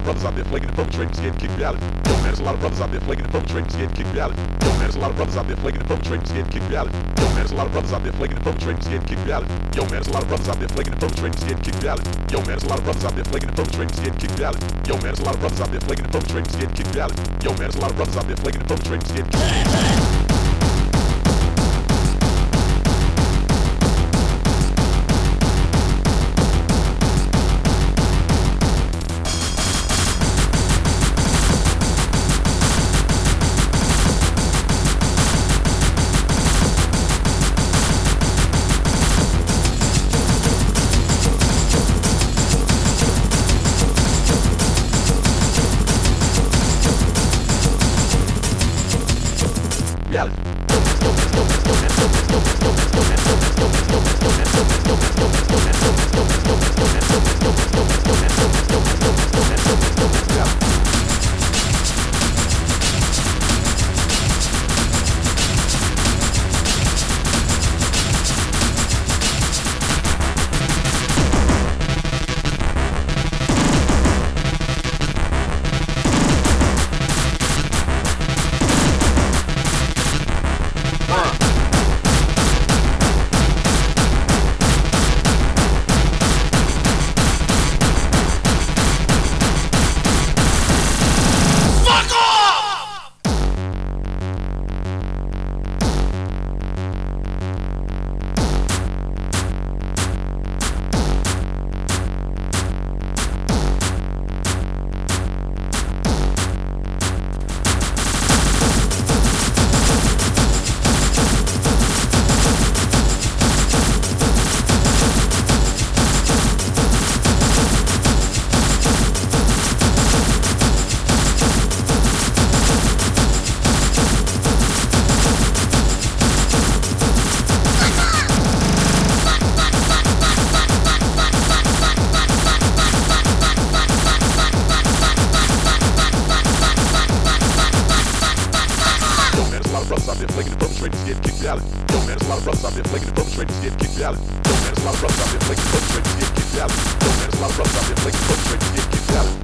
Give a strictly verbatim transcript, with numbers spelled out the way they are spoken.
brothers out there flaking and perpetrating, scared to kick reality. Yo, man, there's a lot of brothers out there flaking and perpetrating, scared to kick reality. Yo, man, there's a lot of brothers out there flaking and perpetrating, scared to kick reality. Yo, man, there's a lot of brothers out there flaking and perpetrating, scared to kick reality. Yo, man, there's a lot of brothers out there flaking and perpetrating, scared to kick reality. Yo, man, there's a lot of brothers out there flaking and perpetrating, scared to kick reality. Yo, man, there's a lot of brothers out there flaking and perpetrating, scared to kick reality. Yo, man, there's a lot of brothers out there flaking and perpetrating, scared to kick reality. Yo, man, there's a lot of brothers out there flaking and perpetrating, scared to kick reality. Yo, man, there's a lot of brothers out there flaking and perpetrating, scared to kick reality. Yo, man, there's a lot of brothers out there flaking and perpetrating, scared to kick reality.